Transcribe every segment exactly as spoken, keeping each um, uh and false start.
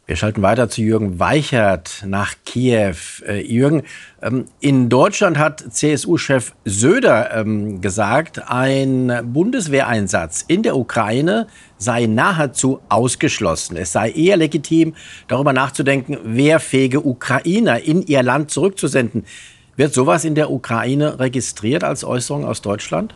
Wir schalten weiter zu Jürgen Weichert nach Kiew. Äh, Jürgen, ähm, in Deutschland hat C S U-Chef Söder ähm, gesagt, ein Bundeswehreinsatz in der Ukraine sei nahezu ausgeschlossen. Es sei eher legitim, darüber nachzudenken, wehrfähige Ukrainer in ihr Land zurückzusenden. Wird sowas in der Ukraine registriert als Äußerung aus Deutschland?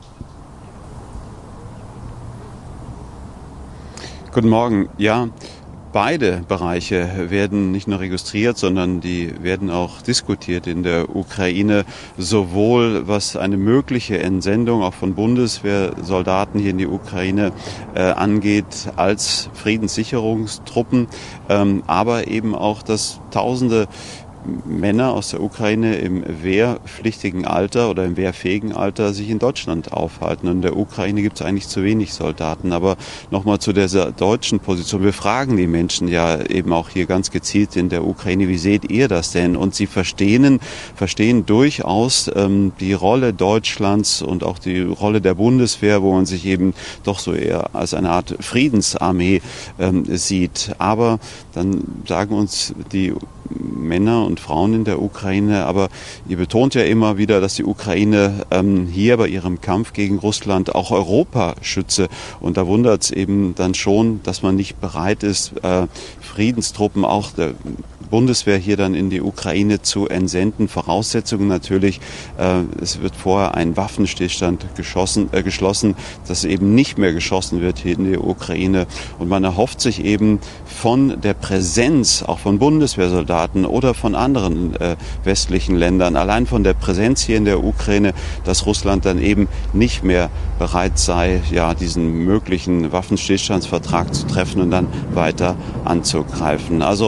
Guten Morgen. Ja, beide Bereiche werden nicht nur registriert, sondern die werden auch diskutiert in der Ukraine, sowohl was eine mögliche Entsendung auch von Bundeswehrsoldaten hier in die Ukraine äh, angeht, als Friedenssicherungstruppen, ähm, aber eben auch, dass Tausende Männer aus der Ukraine im wehrpflichtigen Alter oder im wehrfähigen Alter sich in Deutschland aufhalten. Und in der Ukraine gibt es eigentlich zu wenig Soldaten. Aber nochmal zu dieser deutschen Position. Wir fragen die Menschen ja eben auch hier ganz gezielt in der Ukraine, wie seht ihr das denn? Und sie verstehen, verstehen durchaus ähm, die Rolle Deutschlands und auch die Rolle der Bundeswehr, wo man sich eben doch so eher als eine Art Friedensarmee ähm, sieht. Aber dann sagen uns die Männer und Frauen in der Ukraine, aber ihr betont ja immer wieder, dass die Ukraine ähm, hier bei ihrem Kampf gegen Russland auch Europa schütze. Und da wundert es eben dann schon, dass man nicht bereit ist, äh, Friedenstruppen auch der Bundeswehr hier dann in die Ukraine zu entsenden. Voraussetzungen natürlich, äh, es wird vorher ein Waffenstillstand geschossen, äh, geschlossen, dass eben nicht mehr geschossen wird hier in der Ukraine. Und man erhofft sich eben von der Präsenz auch von Bundeswehrsoldaten oder von anderen äh, westlichen Ländern, allein von der Präsenz hier in der Ukraine, dass Russland dann eben nicht mehr bereit sei, ja, diesen möglichen Waffenstillstandsvertrag zu treffen und dann weiter anzugreifen. Also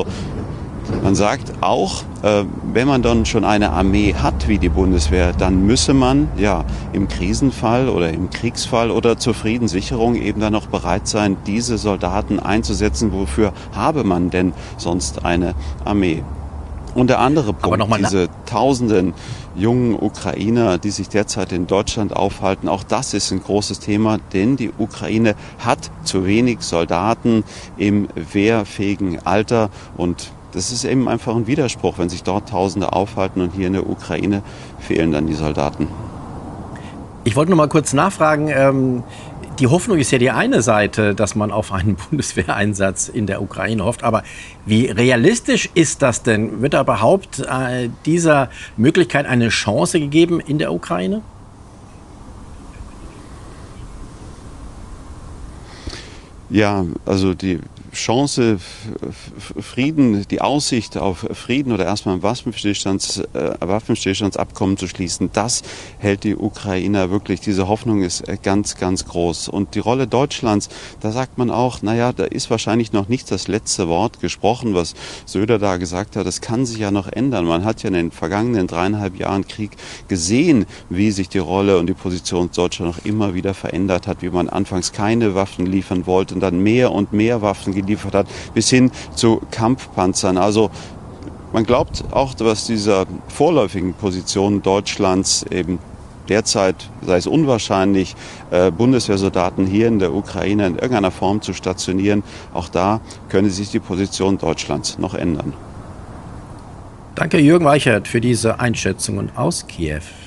man sagt auch, äh, wenn man dann schon eine Armee hat wie die Bundeswehr, dann müsse man ja im Krisenfall oder im Kriegsfall oder zur Friedenssicherung eben dann noch bereit sein, diese Soldaten einzusetzen. Wofür habe man denn sonst eine Armee? Und der andere Punkt, diese tausenden jungen Ukrainer, die sich derzeit in Deutschland aufhalten, auch das ist ein großes Thema, denn die Ukraine hat zu wenig Soldaten im wehrfähigen Alter und das ist eben einfach ein Widerspruch, wenn sich dort Tausende aufhalten und hier in der Ukraine fehlen dann die Soldaten. Ich wollte noch mal kurz nachfragen, ähm, die Hoffnung ist ja die eine Seite, dass man auf einen Bundeswehreinsatz in der Ukraine hofft. Aber wie realistisch ist das denn? Wird da überhaupt äh, dieser Möglichkeit eine Chance gegeben in der Ukraine? Ja, also die Chance, Frieden, die Aussicht auf Frieden oder erstmal ein Waffenstillstands, äh, Waffenstillstandsabkommen zu schließen, das hält die Ukrainer wirklich. Diese Hoffnung ist ganz, ganz groß. Und die Rolle Deutschlands, da sagt man auch, naja, da ist wahrscheinlich noch nicht das letzte Wort gesprochen, was Söder da gesagt hat. Das kann sich ja noch ändern. Man hat ja in den vergangenen dreieinhalb Jahren Krieg gesehen, wie sich die Rolle und die Position Deutschlands noch immer wieder verändert hat, wie man anfangs keine Waffen liefern wollte und dann mehr und mehr Waffen geliefert hat, bis hin zu Kampfpanzern. Also man glaubt auch, dass dieser vorläufigen Position Deutschlands eben derzeit, sei es unwahrscheinlich, äh, Bundeswehrsoldaten hier in der Ukraine in irgendeiner Form zu stationieren, auch da könnte sich die Position Deutschlands noch ändern. Danke Jürgen Weichert für diese Einschätzungen aus Kiew.